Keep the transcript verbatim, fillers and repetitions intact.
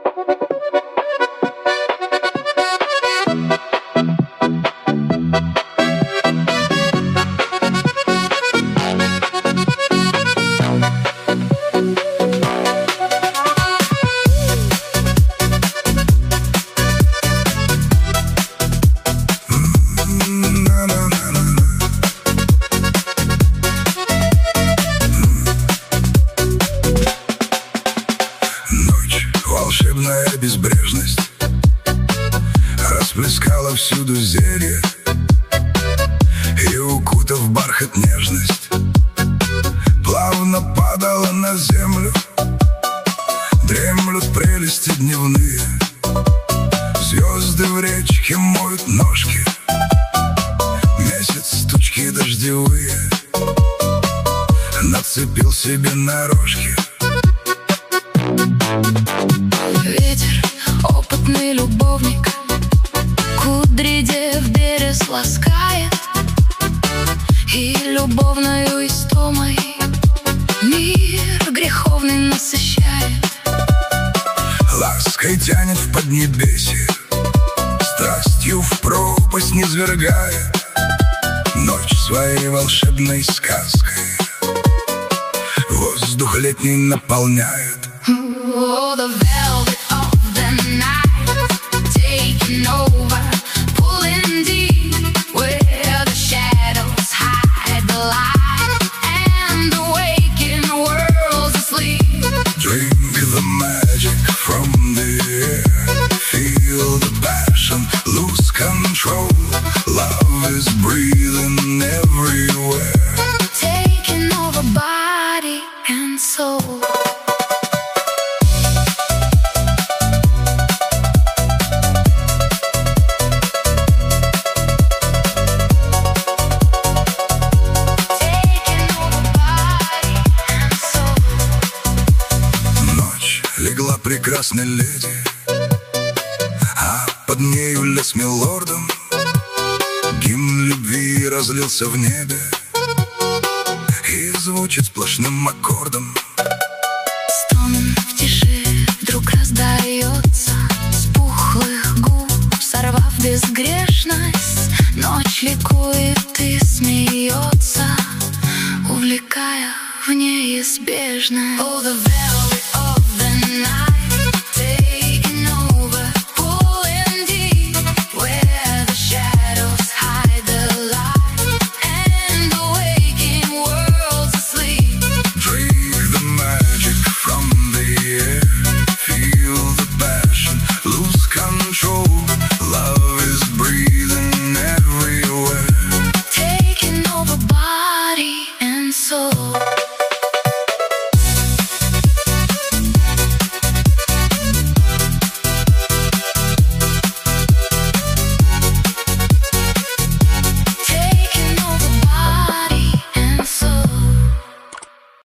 Волшебная безбрежность расплескала всюду зелье и, укутав бархат нежность, плавно падала на землю. Дремлют прелести дневные, звезды в речке моют ножки, месяц тучки дождевые нацепил себе на рожки. Ветер, опытный любовник, кудри дев берез ласкает, и любовною истомой мир греховный насыщает. Лаской тянет в поднебесье, страстью в пропасть низвергает, ночь своей волшебной сказкой воздух летний наполняет. Oh, the velvet of the night taking over, pulling deep where the shadows hide the light and the waking world's asleep. Drink the magic from the air, feel the passion, lose control. Love is breathing everywhere, taking over body and soul. Легла прекрасная леди, а под нею лес милордом. Гимн любви разлился в небе и звучит сплошным аккордом. Стон в тиши вдруг раздается, с пухлых губ сорвав безгрешность. Ночь ликует и смеется, увлекая в неизбежное. Oh, the